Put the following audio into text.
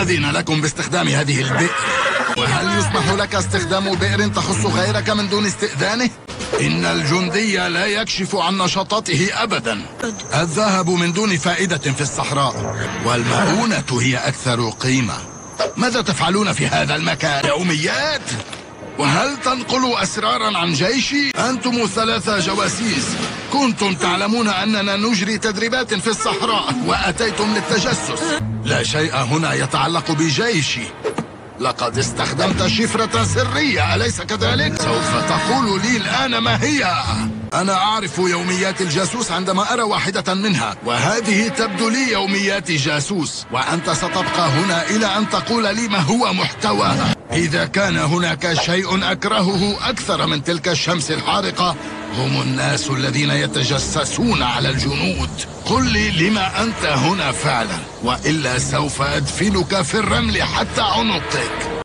أذن لكم باستخدام هذه البئر؟ وهل يسمح لك استخدام بئر تخص غيرك من دون استئذانه؟ إن الجندي لا يكشف عن نشاطاته أبدا. الذهب من دون فائدة في الصحراء، والمؤونة هي أكثر قيمة. ماذا تفعلون في هذا المكان؟ يوميات؟ وهل تنقلوا أسرارا عن جيشي؟ أنتم 3 جواسيس، كنتم تعلمون أننا نجري تدريبات في الصحراء وأتيتم للتجسس. لا شيء هنا يتعلق بجيشي. لقد استخدمت شفرة سرية، أليس كذلك؟ سوف تقول لي الآن ما هي. أنا أعرف يوميات الجاسوس عندما أرى واحدة منها، وهذه تبدو لي يوميات جاسوس، وأنت ستبقى هنا إلى أن تقول لي ما هو محتواها. إذا كان هناك شيء أكرهه أكثر من تلك الشمس الحارقة، هم الناس الذين يتجسسون على الجنود. قل لي لما أنت هنا فعلا، وإلا سوف أدفنك في الرمل حتى عنقك.